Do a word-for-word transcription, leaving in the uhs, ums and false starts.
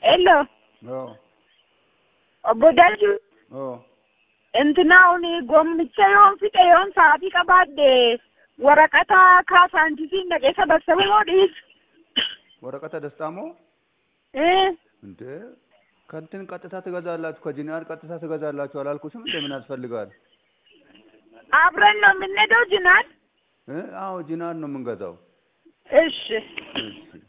ኤሎ ኦ ኦቦዳጁ ኦ እንትናውን ጎምቸዮን ፍጤዮን ሳፊ ቀባደ ወረቀታ ካሳንቲሲ ነገሰ በሰበው ዲስ ወረቀታ ደስታሞ እ እንደ ከንትን ቀጥታ ትገዛላችሁ ከጂናር ቀጥታ ትገዛላችሁ አላልኩሽም እንደ ምን ያስፈልጋል አብረን ነው የምንሄደው ጂናር እ አዎ ጂናር ነው የምንገዛው እሺ እሺ